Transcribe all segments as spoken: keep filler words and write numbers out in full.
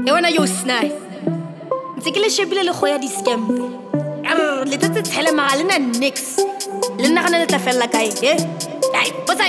E wena yo snai ntse ke le shebile le go ya di-scampe arr le tse tshele maga le na nix le nna gana le tla fella kae e ai botsa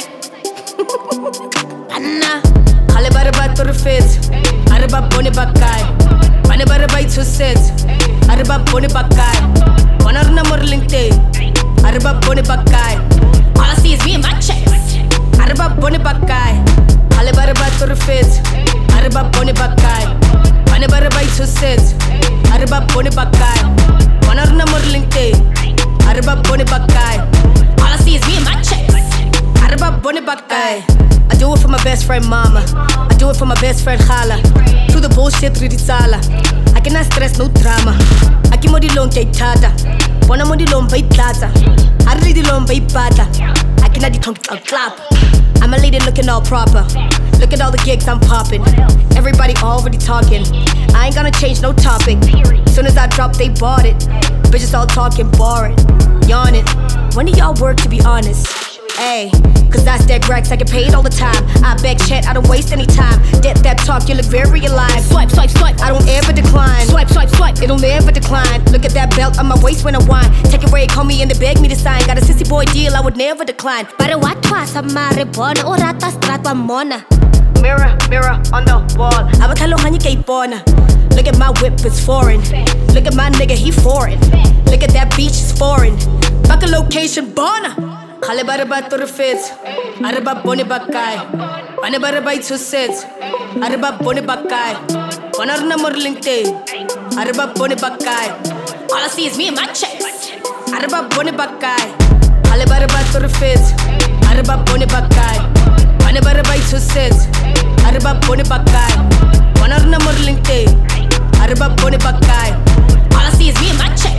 anna gale ba re ba torofetse a re ba bone ba kae ba ne ba re ba itshosetse a re ba bone ba kae bona rena mo re leng teng a re ba bone ba kae all I see is me and my chest a re ba bone ba kae gale ba re ba torofetse a re ba bone ba kae ba ne ba re ba itshosetse a re ba bone ba kae bona rena mo re leng teng a re ba bone ba kae all I see is me and my chest a re ba bone ba kae. I do it for my best friend mama, I do it for my best friend Khala. To the bullshit really sala. I cannot stress no drama. I keep modi long kay tata. Bona modi long bay plata. I really long bay pata. I cannot di tongue clap. I'm a lady looking all proper. Look at all the gigs I'm popping. Everybody already talking. I ain't gonna change no topic. Soon as I drop, they bought it. Bitches all talking boring, yawning. When do y'all work to be honest? Ayy, cause that's that racks, I get paid all the time. I beg chat, I don't waste any time. That that talk, you look very alive. Swipe, swipe, swipe, I don't ever decline. Swipe, swipe, swipe, it'll never decline. Look at that belt on my waist when I whine. Take a break, call me and they beg me to sign. Got a sissy boy deal, I would never decline. But what was a maribona or rata strata mona? Mirror, mirror on the wall. I'm a talo honey kay bona. Look at my whip, it's foreign. Look at my nigga, he foreign. Look at that beach, it's foreign. Fuck a location, bona. Gale ba re ba torofetse a re ba bone ba kae ba ne ba re ba itshosetse a re ba bone ba kae bona rena mo re leng teng a re ba bone ba kae all I see is me and my chest a re ba bone ba kae gale ba re ba torofetse a re ba bone ba kae ba ne ba re ba itshosetse a re ba bone ba kae bona rena mo re leng teng a re ba bone ba kae all I see is me and my chest.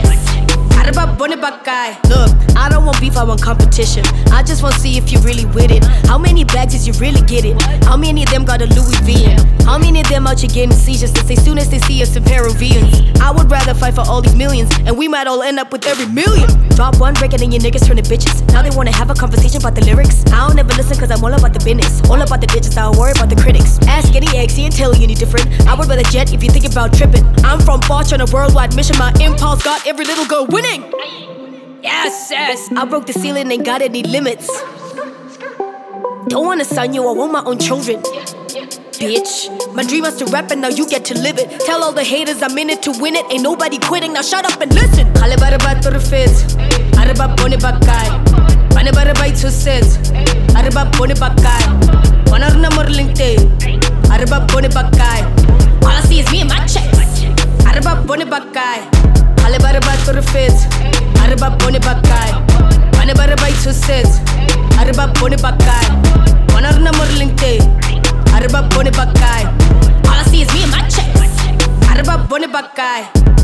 Look, I don't want beef, I want competition. I just want to see if you really with it. How many bags did you really get it? How many of them got a Louis V in? How many of them out here getting seizures to say soon as they see us in Peruvians? I would rather fight for all these millions, and we might all end up with every million. Drop one record and your niggas turn to bitches. Now they wanna have a conversation about the lyrics. I don't ever listen cause I'm all about the business. All about the bitches, I don't worry about the critics. Ask any ex, he ain't tell you any different. I would rather jet if you think about tripping. I'm from Bosch on a worldwide mission. My impulse got every little girl winning. Yes, yes, I broke the ceiling, ain't got any limits. Don't wanna sign you, I want my own children. Bitch, my dream was to rap and now you get to live it. Tell all the haters I'm in it to win it. Ain't nobody quitting, now shut up and listen. Gale ba re ba torofetse a re ba bone ba kae ba ne ba re ba itshosetse a re ba bone ba kae bona rena mo re leng teng a re ba bone ba kae all I see is me and my chest a re ba bone ba kae gale ba re ba torofetse a re ba bone ba kae ba ne ba re ba itshosetse a re ba bone ba kae bona rena mo re leng teng a re ba bone ba kae all I see is me and my chest a re ba bone ba kae.